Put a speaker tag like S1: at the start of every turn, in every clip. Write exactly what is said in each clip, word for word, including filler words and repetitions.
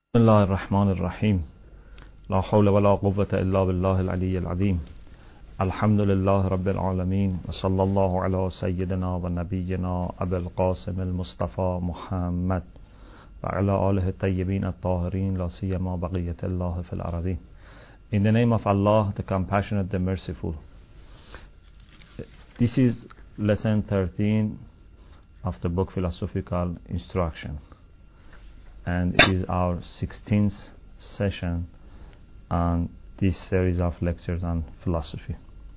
S1: بسم الله الرحمن الرحيم لا حول ولا قوة إلا بالله العلي العظيم الحمد لله رب العالمين وصلى الله على سيدنا ونبينا أبي القاسم المصطفى محمد وعلى آله الطيبين الطاهرين لا سيما بقية الله في الأرضين. In the name of Allah, the compassionate, the merciful. This is lesson thirteen of the book Philosophical Instruction, and it is our sixteenth session on this series of lectures on philosophy.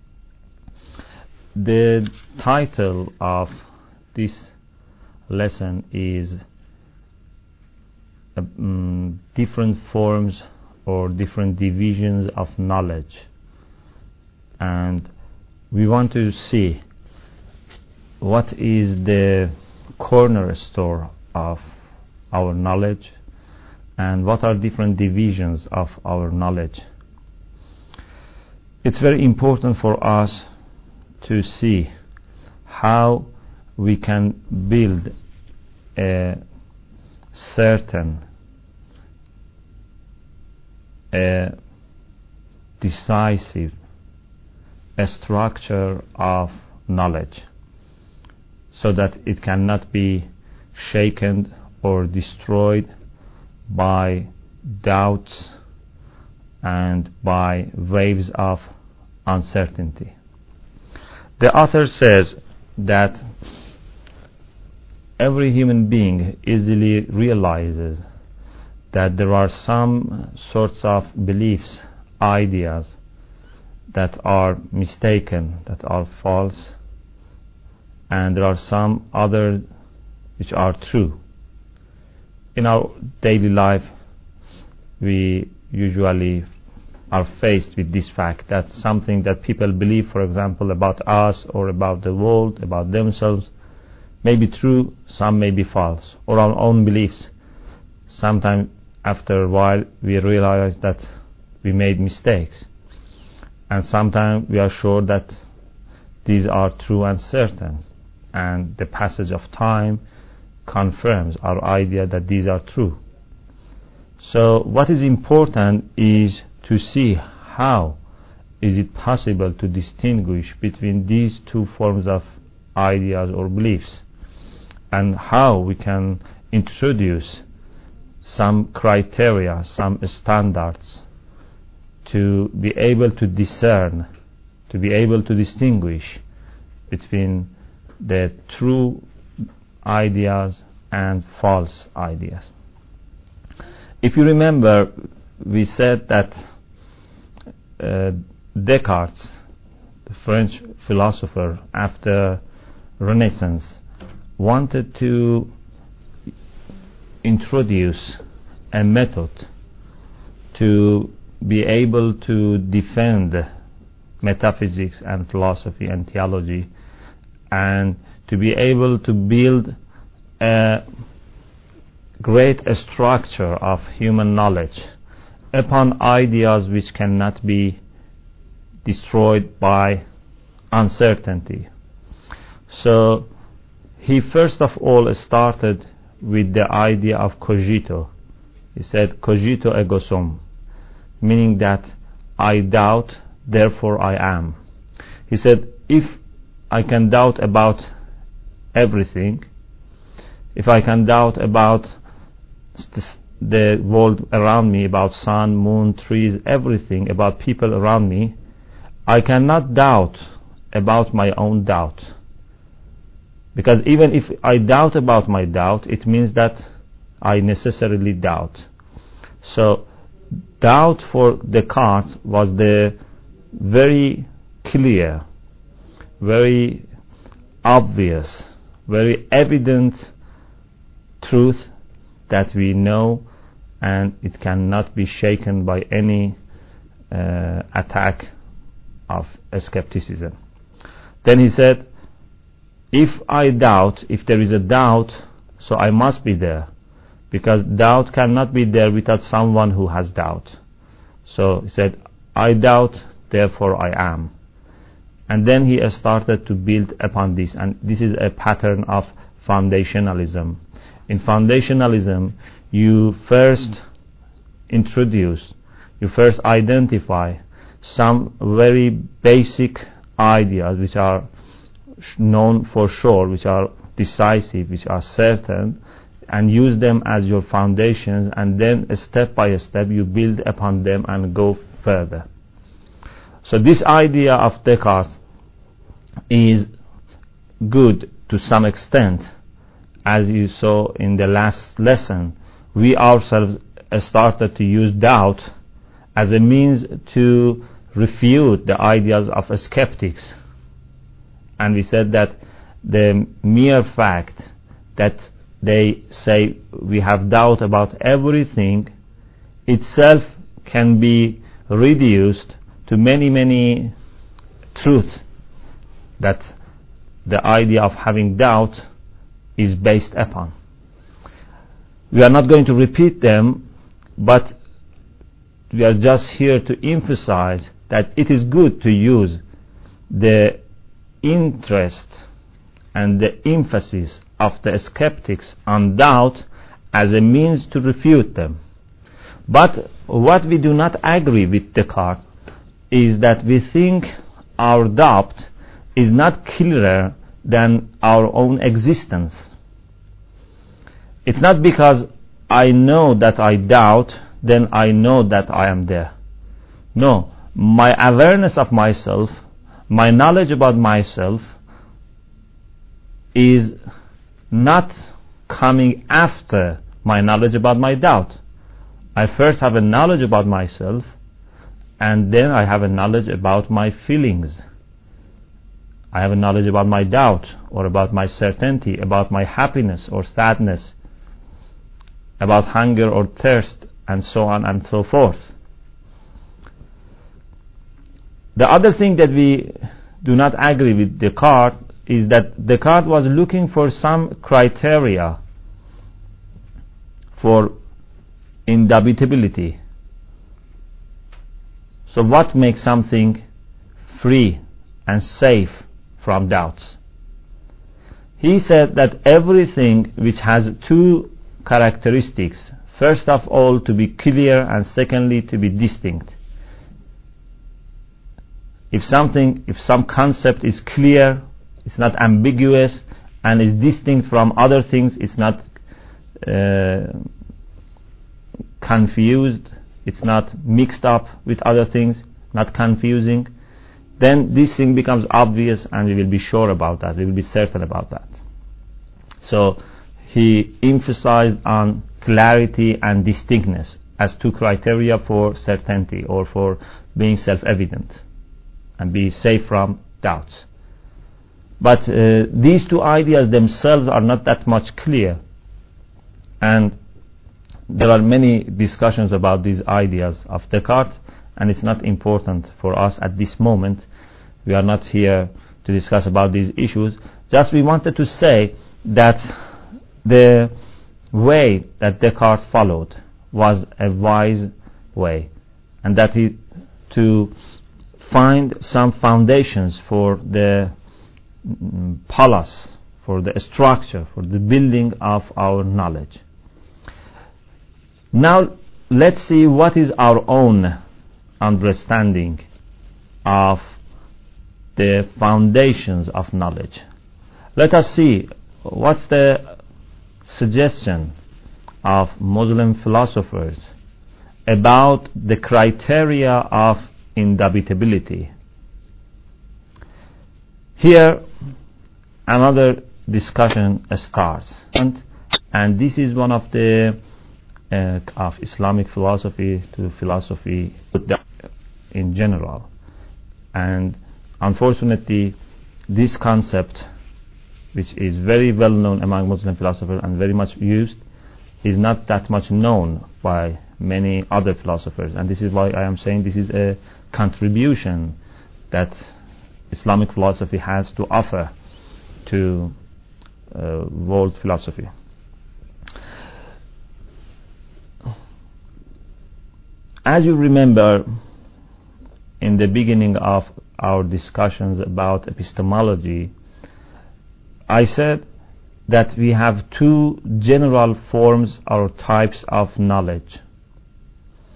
S1: The title of this lesson is um, different forms or different divisions of knowledge, and we want to see what is the cornerstone of our knowledge and what are different divisions of our knowledge. It's very important for us to see how we can build a certain a decisive a structure of knowledge so that it cannot be shaken or destroyed by doubts and by waves of uncertainty. The author says that every human being easily realizes that there are some sorts of beliefs, ideas that are mistaken, that are false, and there are some others which are true. In our daily life, we usually are faced with this fact that something that people believe, for example, about us or about the world, about themselves, may be true, some may be false, or our own beliefs. Sometimes after a while we realize that we made mistakes, and sometimes we are sure that these are true and certain, and the passage of time confirms our idea that these are true. So what is important is to see how is it possible to distinguish between these two forms of ideas or beliefs, and how we can introduce some criteria, some standards to be able to discern, to be able to distinguish between the true ideas and false ideas. If you remember, we said that uh, Descartes, the French philosopher after Renaissance, wanted to introduce a method to be able to defend metaphysics and philosophy and theology, and to be able to build a great structure of human knowledge upon ideas which cannot be destroyed by uncertainty. So he first of all started with the idea of cogito. He said cogito ergo sum, meaning that I doubt, therefore I am. He said, if I can doubt about everything, if I can doubt about st- the world around me, about sun, moon, trees, everything, about people around me, I cannot doubt about my own doubt. Because even if I doubt about my doubt, it means that I necessarily doubt. So doubt for Descartes was the very clear, very obvious, very evident truth that we know, and it cannot be shaken by any uh, attack of skepticism. Then he said, if I doubt, if there is a doubt, so I must be there, because doubt cannot be there without someone who has doubt. So he said, I doubt, therefore I am. And then he started to build upon this, and this is a pattern of foundationalism. In foundationalism, you first introduce, you first identify some very basic ideas which are known for sure, which are decisive, which are certain, and use them as your foundations, and then step by step you build upon them and go further. So this idea of Descartes is good to some extent. As you saw in the last lesson, we ourselves started to use doubt as a means to refute the ideas of skeptics. And we said that the mere fact that they say we have doubt about everything itself can be reduced to many, many truths that the idea of having doubt is based upon. We are not going to repeat them, but we are just here to emphasize that it is good to use the interest and the emphasis of the skeptics on doubt as a means to refute them. But what we do not agree with Descartes is that we think our doubt is not clearer than our own existence. It's not because I know that I doubt, then I know that I am there. No, my awareness of myself, my knowledge about myself is not coming after my knowledge about my doubt. I first have a knowledge about myself, and then I have a knowledge about my feelings. I have a knowledge about my doubt, or about my certainty, about my happiness or sadness, about hunger or thirst, and so on and so forth. The other thing that we do not agree with Descartes is that Descartes was looking for some criteria for indubitability. So what makes something free and safe from doubts? He said that everything which has two characteristics, first of all to be clear, and secondly to be distinct. If something, if some concept is clear, it's not ambiguous, and is distinct from other things, it's not uh, confused, it's not mixed up with other things, not confusing, then this thing becomes obvious, and we will be sure about that, we will be certain about that. So he emphasized on clarity and distinctness as two criteria for certainty, or for being self-evident and be safe from doubts. But uh, these two ideas themselves are not that much clear, and there are many discussions about these ideas of Descartes, and it's not important for us at this moment. We are not here to discuss about these issues. Just we wanted to say that the way that Descartes followed was a wise way, and that is to find some foundations for the mm, palace, for the structure, for the building of our knowledge. Now let's see what is our own understanding of the foundations of knowledge. Let us see what's the suggestion of Muslim philosophers about the criteria of indubitability. Here another discussion starts, and, and this is one of the uh, of Islamic philosophy to philosophy in general, and unfortunately this concept, which is very well known among Muslim philosophers and very much used, is not that much known by many other philosophers, and this is why I am saying this is a contribution that Islamic philosophy has to offer to uh, world philosophy. As you remember, in the beginning of our discussions about epistemology, I said that we have two general forms or types of knowledge.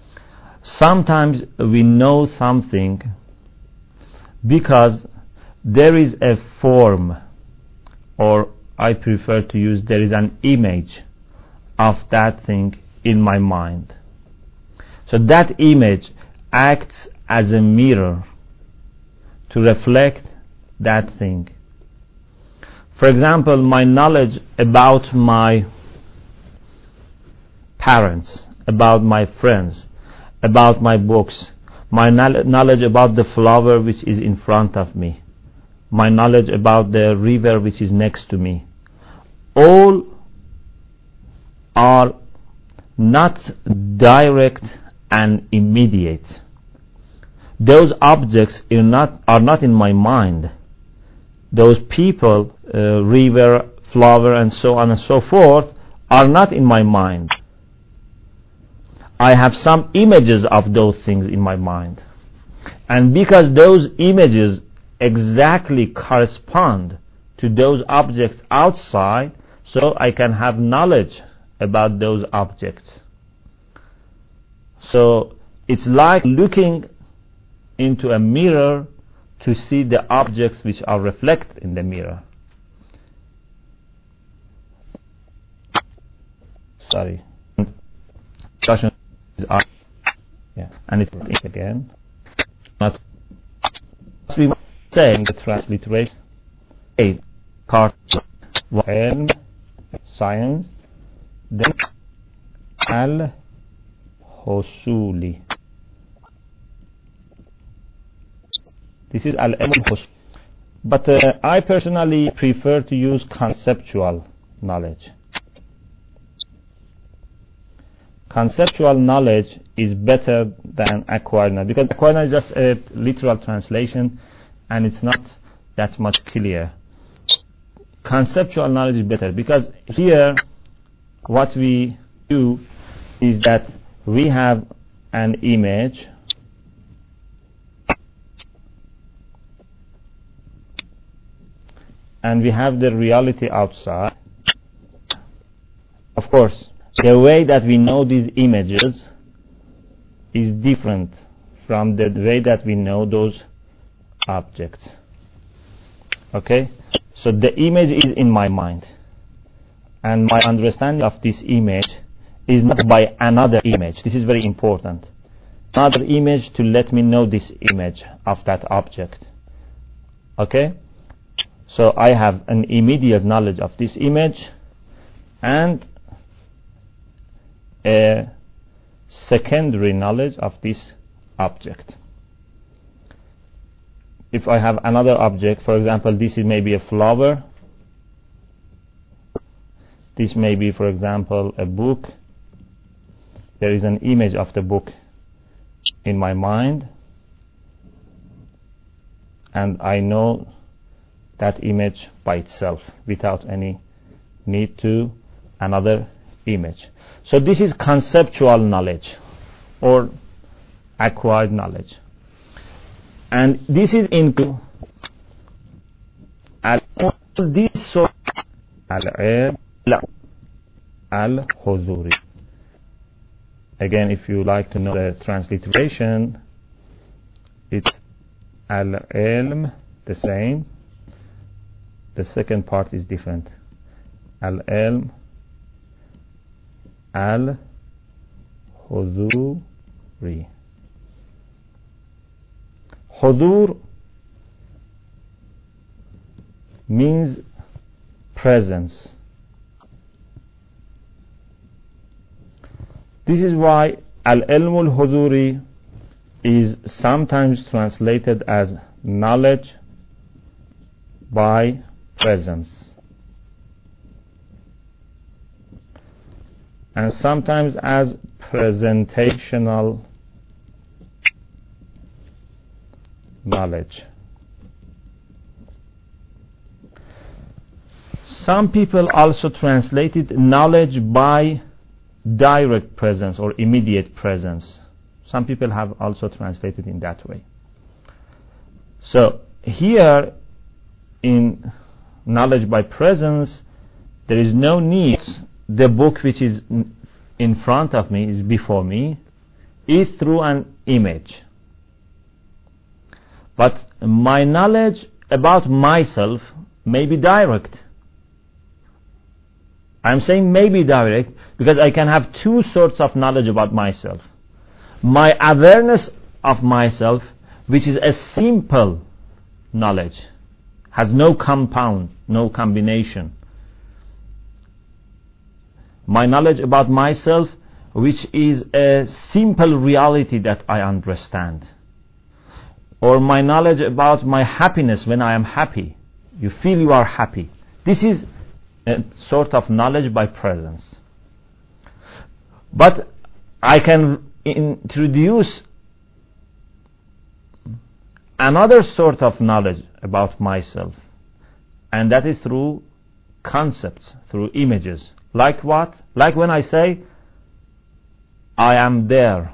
S1: Sometimes we know something because there is a form, or I prefer to use there is an image of that thing in my mind. So that image acts as a mirror to reflect that thing. For example, my knowledge about my parents, about my friends, about my books, my knowledge about the flower which is in front of me, my knowledge about the river which is next to me, all are not direct and immediate. Those objects are not, are not in my mind. Those people, uh, river, flower, and so on and so forth, are not in my mind. I have some images of those things in my mind. And because those images exactly correspond to those objects outside, so I can have knowledge about those objects. So it's like looking into a mirror to see the objects which are reflected in the mirror. Sorry. Yeah, and it's again. Not we saying the transliteration. A cart and science. Then al husuli. This is al husuli. But uh, I personally prefer to use conceptual knowledge. Conceptual knowledge is better than acquired knowledge, because acquired knowledge is just a literal translation and it's not that much clear. Conceptual knowledge is better because here what we do is that we have an image and we have the reality outside. Of course, the way that we know these images is different from the way that we know those objects. Okay? So the image is in my mind, and my understanding of this image is not by another image. This is very important. Another image to let me know this image of that object. Okay? So I have an immediate knowledge of this image and a secondary knowledge of this object. If I have another object, for example, this is maybe a flower, this may be, for example, a book, there is an image of the book in my mind, and I know that image by itself without any need to another image. So this is conceptual knowledge or acquired knowledge, and this is into al this so al huzuri. Again, if you like to know the transliteration, it's al ilm, the same. The second part is different. Al ilm al huzuri. Hudur means presence. This is why al-ilmul huzuri is sometimes translated as knowledge by presence, and sometimes as presentational knowledge. Some people also translated knowledge by direct presence or immediate presence. Some people have also translated in that way. So here in knowledge by presence, there is no need. The book which is in front of me is before me. is through an image. But my knowledge about myself may be direct. I'm saying maybe direct because I can have two sorts of knowledge about myself. My awareness of myself, which is a simple knowledge, has no compound, no combination. My knowledge about myself, which is a simple reality that I understand. Or my knowledge about my happiness when I am happy. You feel you are happy. This is a sort of knowledge by presence. But I can introduce another sort of knowledge about myself, and that is through concepts, through images. Like what? Like when I say, I am there,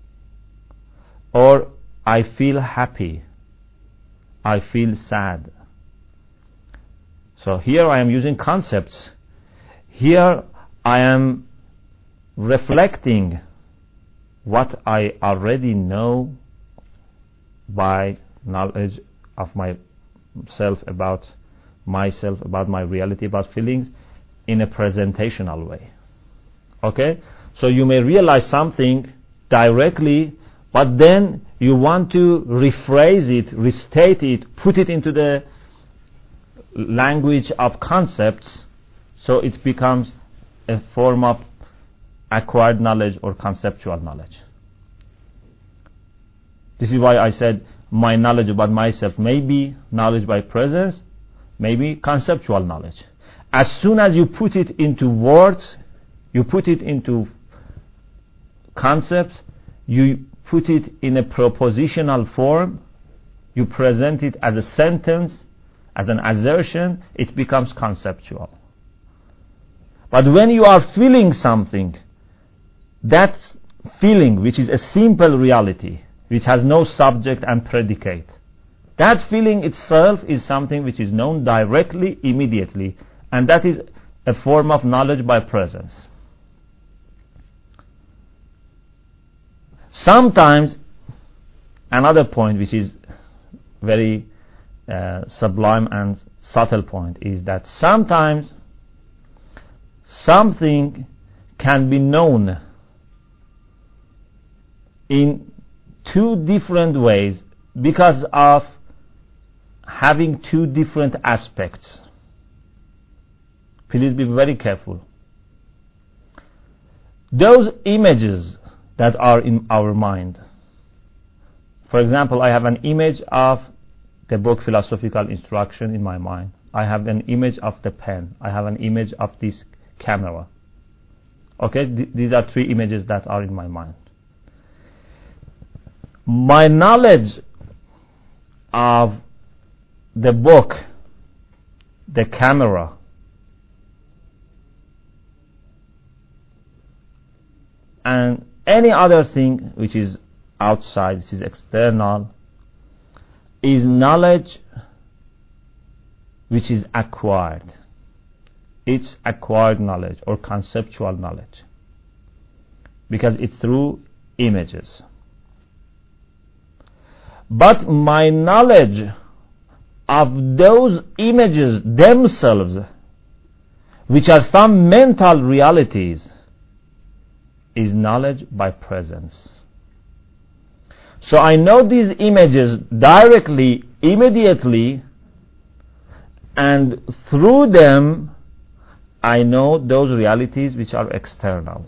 S1: or I feel happy, I feel sad. So here I am using concepts. Here I am reflecting what I already know by knowledge of myself, about myself, about my reality, about feelings, in a presentational way. Okay? So you may realize something directly, but then you want to rephrase it, restate it, put it into the language of concepts, so it becomes a form of acquired knowledge or conceptual knowledge. This is why I said my knowledge about myself may be knowledge by presence, maybe conceptual knowledge. As soon as you put it into words, you put it into concepts, you put it in a propositional form, you present it as a sentence, as an assertion, it becomes conceptual. But when you are feeling something, that feeling, which is a simple reality, which has no subject and predicate, that feeling itself is something which is known directly, immediately, and that is a form of knowledge by presence. Sometimes, another point which is very uh, sublime and subtle point is that sometimes something can be known in two different ways because of having two different aspects. Please be very careful. Those images that are in our mind. For example, I have an image of the book Philosophical Instruction in my mind. I have an image of the pen. I have an image of this camera. Okay, Th- these are three images that are in my mind. My knowledge of the book, the camera, and any other thing which is outside, which is external, is knowledge which is acquired. It's acquired knowledge or conceptual knowledge because it's through images. But my knowledge of those images themselves, which are some mental realities, is knowledge by presence. So I know these images directly, immediately, and through them I know those realities which are external.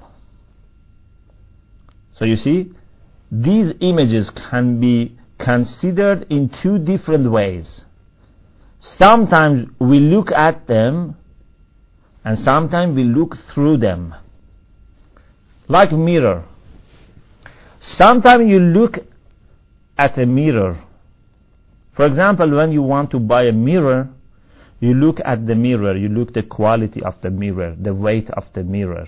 S1: So you see, these images can be considered in two different ways. Sometimes we look at them and sometimes we look through them. Like mirror. Sometimes you look at a mirror. For example, when you want to buy a mirror, you look at the mirror, you look at the quality of the mirror, the weight of the mirror.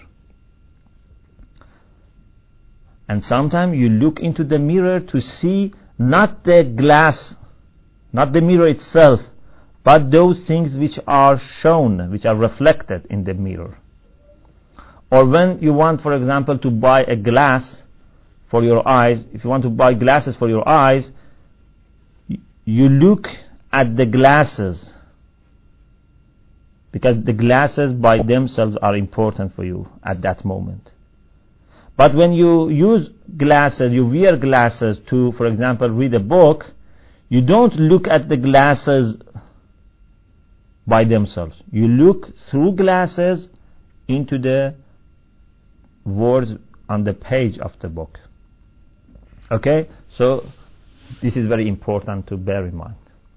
S1: And sometimes you look into the mirror to see not the glass, not the mirror itself, but those things which are shown, which are reflected in the mirror. Or when you want, for example, to buy a glass, for your eyes, if you want to buy glasses for your eyes, you look at the glasses, because the glasses by themselves are important for you at that moment. But when you use glasses, you wear glasses to, for example, read a book, you don't look at the glasses by themselves. You look through glasses into the words on the page of the book. Okay? So this is very important to bear in mind.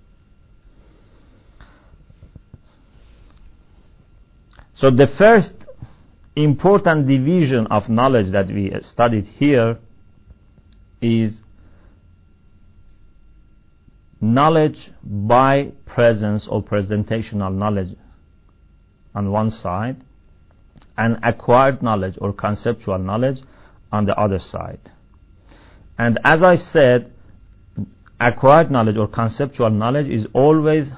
S1: So the first important division of knowledge that we studied here is knowledge by presence or presentational knowledge on one side, and acquired knowledge or conceptual knowledge on the other side. And as I said, acquired knowledge or conceptual knowledge is always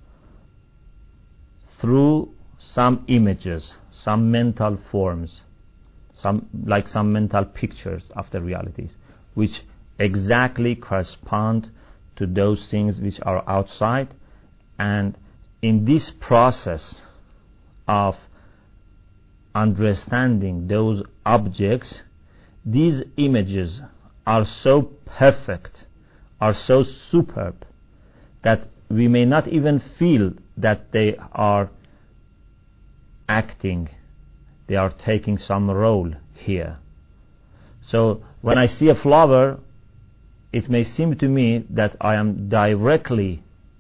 S1: through some images, some mental forms, some like some mental pictures of the realities, which exactly correspond to those things which are outside. And in this process of understanding those objects, these images are so perfect, are so superb, that we may not even feel that they are acting, they are taking some role here. So when I see a flower, it may seem to me that I am directly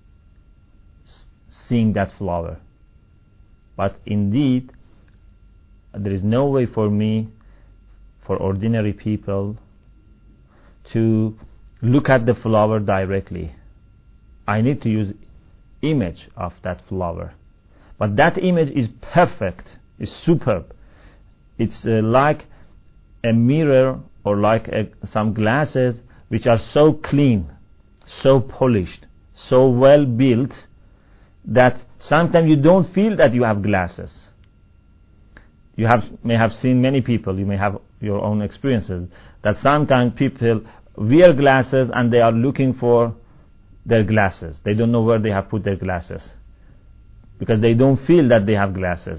S1: seeing that flower, but indeed there is no way for me, for ordinary people, to look at the flower directly. I need to use image of that flower, but that image is perfect, is superb. It's uh, like a mirror or like a, some glasses which are so clean, so polished, so well built, that sometimes you don't feel that you have glasses. You have, may have seen many people, you may have your own experiences, that sometimes people wear glasses and they are looking for their glasses. They don't know where they have put their glasses, because they don't feel that they have glasses.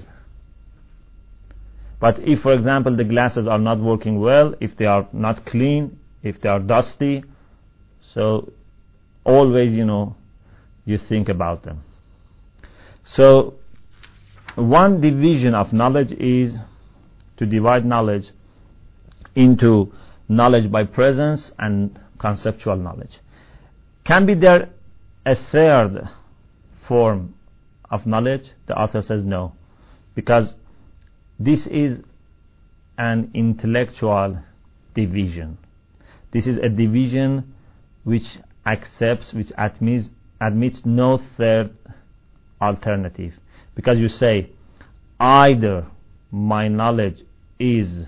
S1: But if, for example, the glasses are not working well, if they are not clean, if they are dusty, so always, you know, you think about them. So one division of knowledge is to divide knowledge into knowledge by presence and conceptual knowledge. Can be there a third form of knowledge? The author says no, because this is an intellectual division. This is a division which accepts, which admits, admits no third alternative. Because you say, either my knowledge is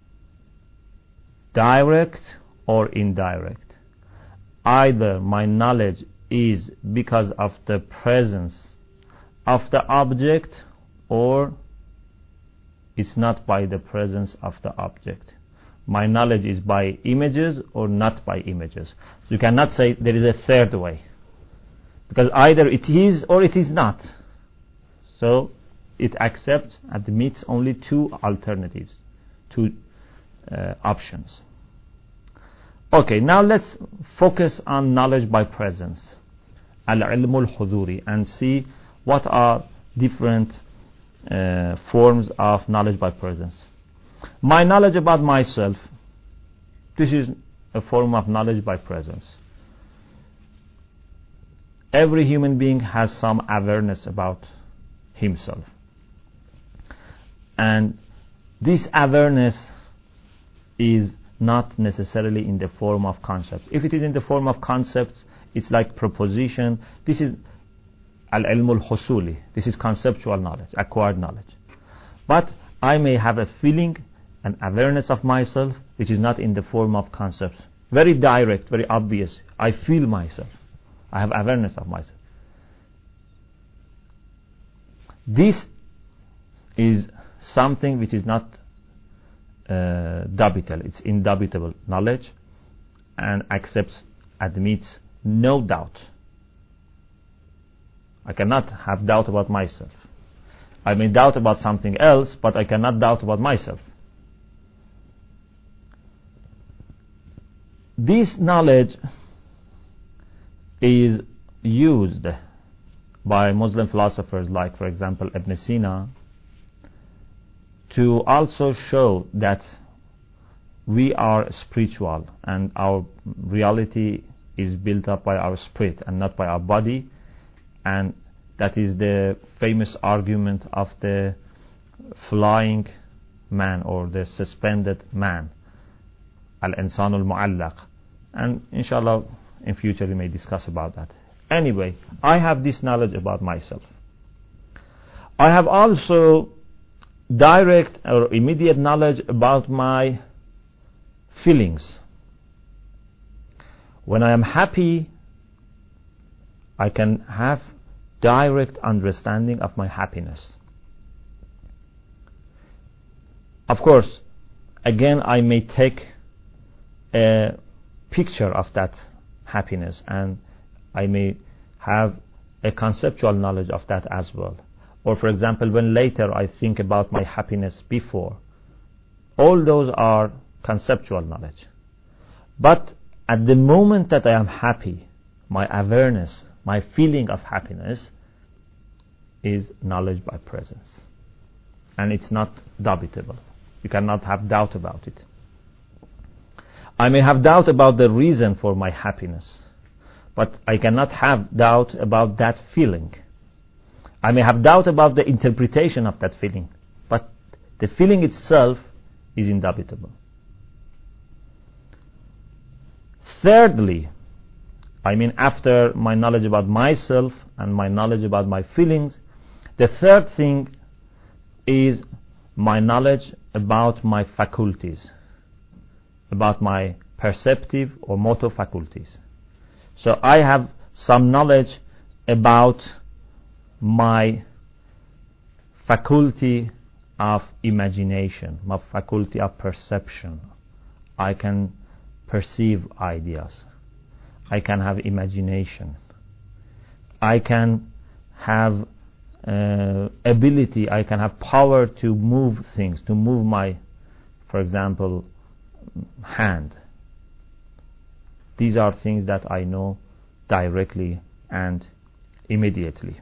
S1: direct or indirect. Either my knowledge is because of the presence of the object, or it's not by the presence of the object. My knowledge is by images or not by images. So you cannot say there is a third way, because either it is or it is not. So it accepts, admits only two alternatives, two uh, options. Okay, now let's focus on knowledge by presence, al-ilm al-huduri, and see what are different uh, forms of knowledge by presence. My knowledge about myself, this is a form of knowledge by presence. Every human being has some awareness about himself, and this awareness is not necessarily in the form of concepts. If it is in the form of concepts, it's like proposition. This is al-ilm al-husuli. This is conceptual knowledge, acquired knowledge. But I may have a feeling, an awareness of myself, which is not in the form of concepts. Very direct, very obvious. I feel myself. I have awareness of myself. This is something which is not uh, dubitable, it's indubitable knowledge, and accepts, admits no doubt. I cannot have doubt about myself. I may doubt about something else, but I cannot doubt about myself. This knowledge is used by Muslim philosophers like, for example, Ibn Sina, to also show that we are spiritual and our reality is built up by our spirit and not by our body. And that is the famous argument of the flying man or the suspended man, al-insan al-mu'allaq. And inshallah in future we may discuss about that. Anyway, I have this knowledge about myself. I have also direct or immediate knowledge about my feelings. When I am happy, I can have direct understanding of my happiness. Of course, again, I may take a picture of that happiness and I may have a conceptual knowledge of that as well. Or for example, when later I think about my happiness before, all those are conceptual knowledge. But at the moment that I am happy, my awareness, my feeling of happiness is knowledge by presence. And it's not doubtable. You cannot have doubt about it. I may have doubt about the reason for my happiness, but I cannot have doubt about that feeling. I may have doubt about the interpretation of that feeling, but the feeling itself is indubitable. Thirdly, I mean after my knowledge about myself and my knowledge about my feelings, the third thing is my knowledge about my faculties, about my perceptive or motor faculties. So I have some knowledge about my faculty of imagination, my faculty of perception. I can perceive ideas. I can have imagination. I can have uh, ability, I can have power to move things, to move my, for example, hand. These are things that I know directly and immediately.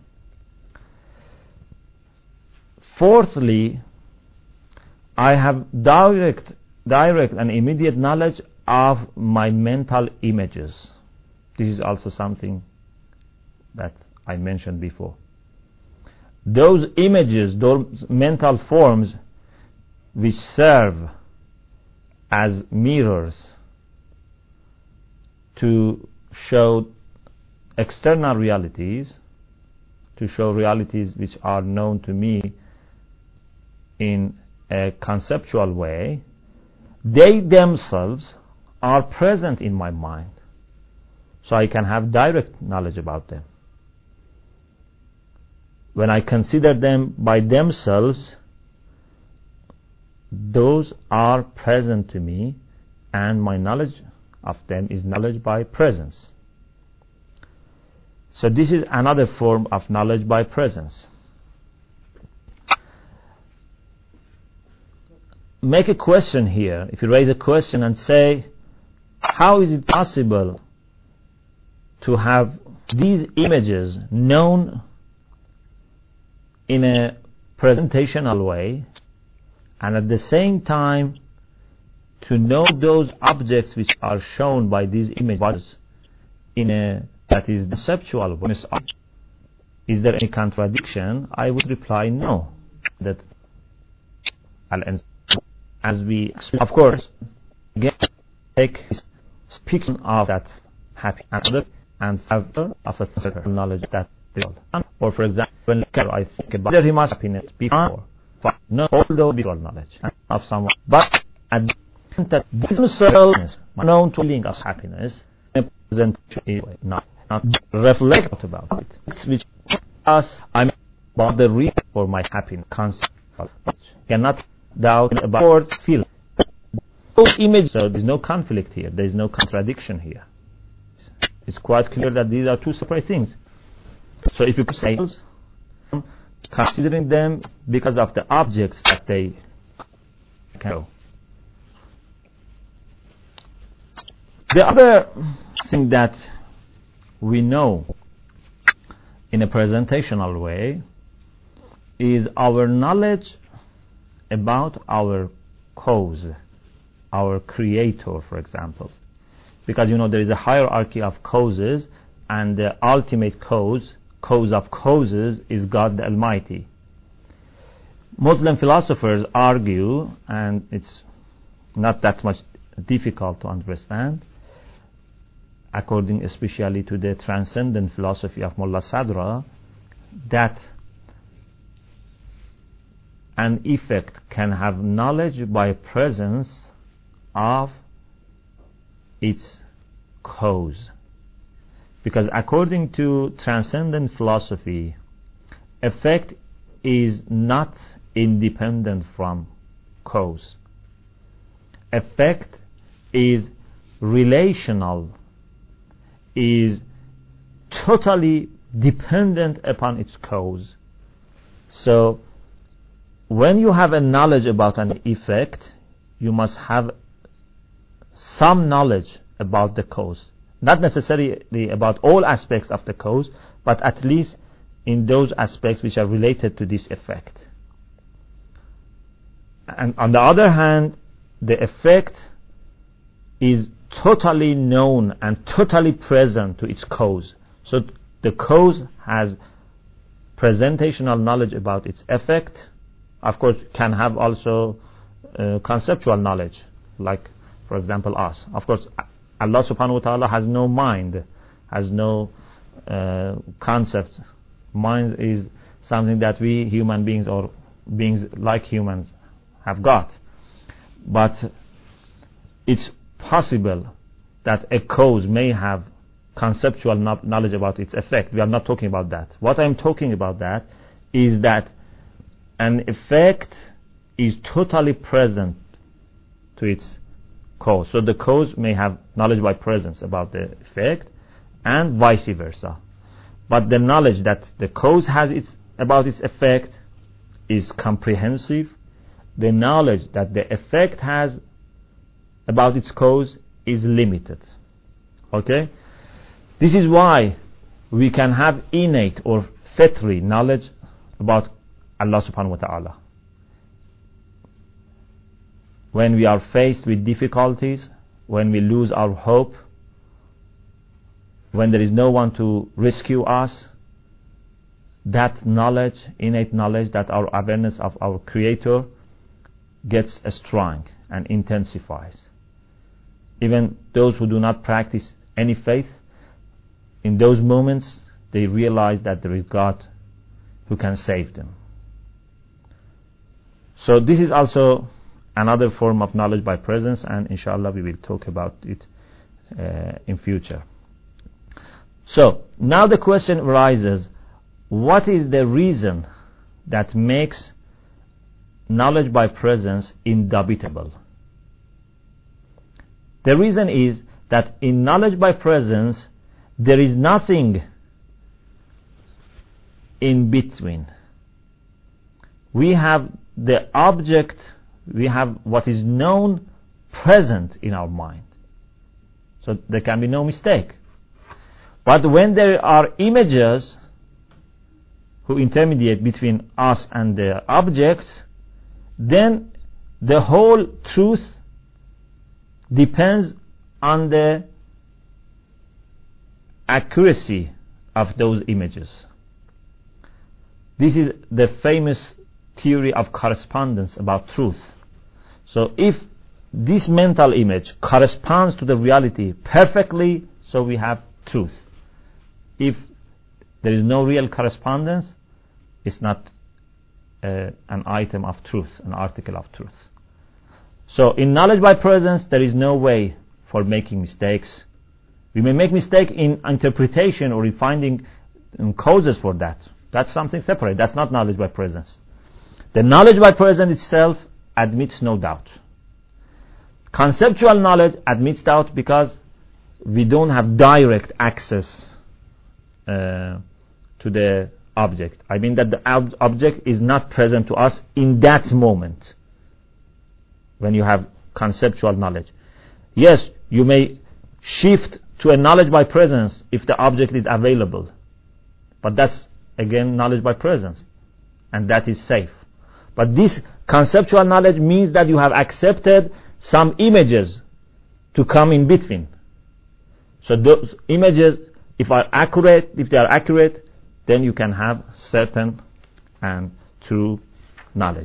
S1: Fourthly, I have direct, direct and immediate knowledge of my mental images. This is also something that I mentioned before. Those images, those mental forms which serve as mirrors to show external realities, to show realities which are known to me in a conceptual way, they themselves are present in my mind, so I can have direct knowledge about them. When I consider them by themselves, those are present to me, and my knowledge of them is knowledge by presence. So this is another form of knowledge by presence. Make a question here. If you raise a question and say, how is it possible to have these images known in a presentational way, and at the same time to know those objects which are shown by these images in a that is conceptual way? Is there any contradiction? I would reply no. That as we, of course, again take speaking of that happy and and factor of a knowledge that or for example, when I think about there he must happiness before, no, although visual knowledge of someone, but at the that themselves known to feeling of happiness, present not not reflect about it, which us I mean about the reason for my happiness concept, cannot doubt about feeling image, so there's no conflict here, there's no contradiction here. It's quite clear that these are two separate things. So if you could say, considering them because of the objects that they can go. The other thing that we know in a presentational way is our knowledge about our cause, our creator, for example. Because you know there is a hierarchy of causes, and the ultimate cause, cause of causes, is God the Almighty. Muslim philosophers argue, and it's not that much difficult to understand, according especially to the transcendent philosophy of Mullah Sadra, that an effect can have knowledge by presence of its cause. Because according to transcendent philosophy, effect is not independent from cause. Effect is relational, is totally dependent upon its cause. So when you have a knowledge about an effect, you must have some knowledge about the cause. Not necessarily about all aspects of the cause, but at least in those aspects which are related to this effect. And on the other hand, the effect is totally known and totally present to its cause. So the cause has presentational knowledge about its effect. Of course, can have also uh, conceptual knowledge, like, for example, us. Of course, Allah subhanahu wa ta'ala has no mind, has no uh, concept. Mind is something that we human beings or beings like humans have got. But it's possible that a cause may have conceptual no- knowledge about its effect. We are not talking about that. What I'm talking about that is that an effect is totally present to its cause. So the cause may have knowledge by presence about the effect, and vice versa. But the knowledge that the cause has its, about its effect is comprehensive. The knowledge that the effect has about its cause is limited. Okay? This is why we can have innate or fitri knowledge about Allah subhanahu wa ta'ala. When we are faced with difficulties, when we lose our hope, when there is no one to rescue us, that knowledge, innate knowledge, that our awareness of our Creator gets strong and intensifies. Even those who do not practice any faith, in those moments they realize that there is God who can save them. So this is also another form of knowledge by presence, and inshallah we will talk about it uh, in future. So now the question arises, what is the reason that makes knowledge by presence indubitable? The reason is that in knowledge by presence there is nothing in between. We have the object, we have what is known present in our mind. So there can be no mistake. But when there are images who intermediate between us and the objects, then the whole truth depends on the accuracy of those images. This is the famous theory of correspondence about truth. So if this mental image corresponds to the reality perfectly, so we have truth. If there is no real correspondence, it's not uh, an item of truth, an article of truth. So in knowledge by presence, there is no way for making mistakes. We may make mistake in interpretation or in finding um, causes for that. That's something separate. That's not knowledge by presence. The knowledge by presence itself admits no doubt. Conceptual knowledge admits doubt because we don't have direct access uh, to the object. I mean that the ob- object is not present to us in that moment when you have conceptual knowledge. Yes, you may shift to a knowledge by presence if the object is available, but that's again knowledge by presence, and that is safe. But this conceptual knowledge means that you have accepted some images to come in between. So those images, if are accurate, if they are accurate, then you can have certain and true knowledge.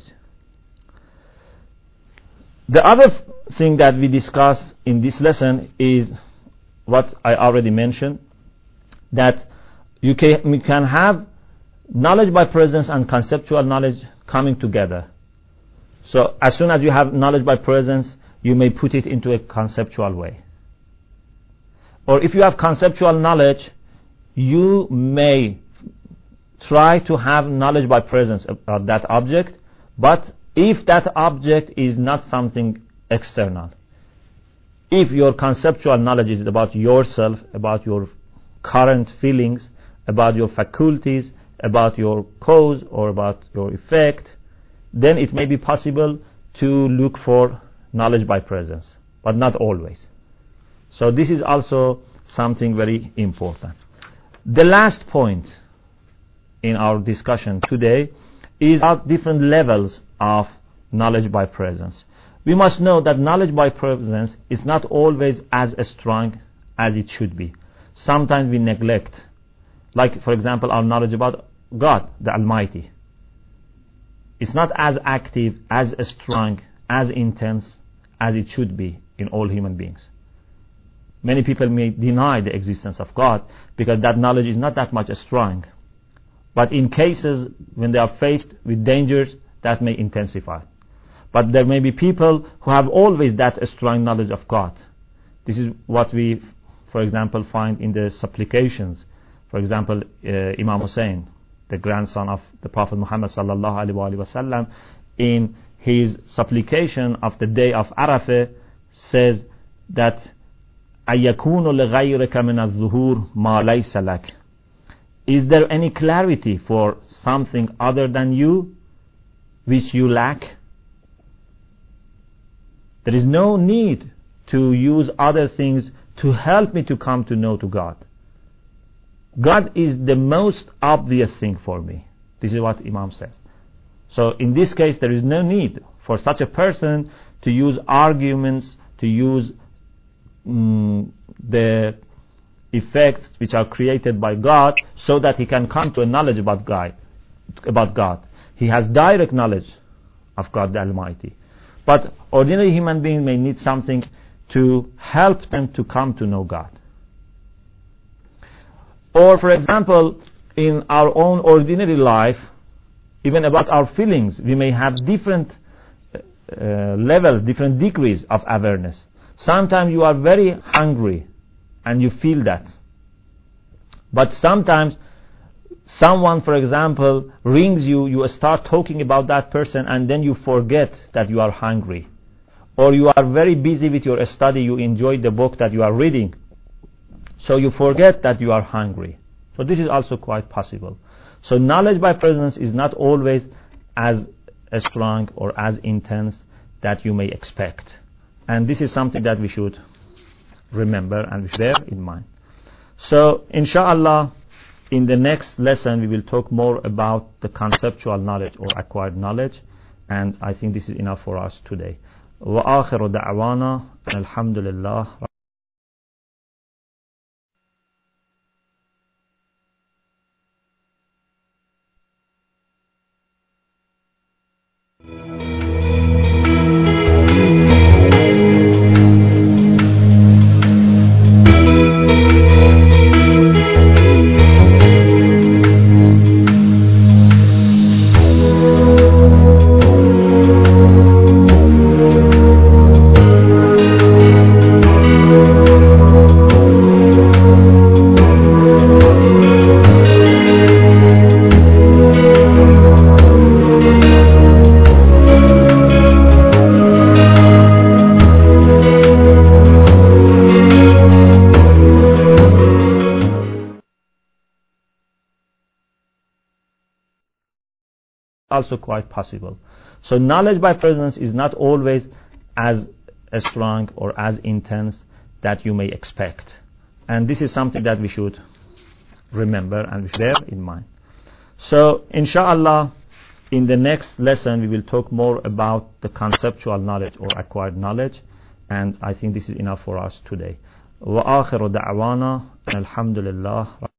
S1: The other f- thing that we discuss in this lesson is what I already mentioned, that you can, you can have knowledge by presence and conceptual knowledge coming together. So as soon as you have knowledge by presence, you may put it into a conceptual way. Or if you have conceptual knowledge, you may try to have knowledge by presence about that object, but if that object is not something external, if your conceptual knowledge is about yourself, about your current feelings, about your faculties, about your cause or about your effect, then it may be possible to look for knowledge by presence, but not always. So this is also something very important. The last point in our discussion today is about different levels of knowledge by presence. We must know that knowledge by presence is not always as strong as it should be. Sometimes we neglect, like for example our knowledge about God, the Almighty. It's not as active, as strong, as intense as it should be in all human beings. Many people may deny the existence of God because that knowledge is not that much strong. But in cases when they are faced with dangers, that may intensify. But there may be people who have always that strong knowledge of God. This is what we, for example, find in the supplications. For example, uh, Imam Hussein, the grandson of the Prophet Muhammad sallallahu alaihi wasallam, in his supplication of the day of Arafah, says that أَيَكُونُ لِغَيْرِكَ مِنَ الظُّهُورِ مَا لَيْسَ لَكَ. Is there any clarity for something other than you which you lack? There is no need to use other things to help me to come to know to God. God is the most obvious thing for me. This is what Imam says. So in this case, there is no need for such a person to use arguments, to use mm, the effects which are created by God so that he can come to a knowledge about God. About God. He has direct knowledge of God the Almighty. But ordinary human beings may need something to help them to come to know God. Or for example, in our own ordinary life, even about our feelings, we may have different uh, levels, different degrees of awareness. Sometimes you are very hungry and you feel that. But sometimes someone, for example, rings you, you start talking about that person and then you forget that you are hungry. Or you are very busy with your study, you enjoy the book that you are reading. So you forget that you are hungry. So this is also quite possible. So knowledge by presence is not always as strong or as intense that you may expect. And this is something that we should remember and we should bear in mind. So inshallah, in the next lesson we will talk more about the conceptual knowledge or acquired knowledge, and I think this is enough for us today. وآخر دعوانا الحمد لله. also quite possible. So knowledge by presence is not always as strong or as intense that you may expect. And this is something that we should remember and we should bear in mind. So inshallah, in the next lesson we will talk more about the conceptual knowledge or acquired knowledge, and I think this is enough for us today. وآخر دعوانا الحمد لله.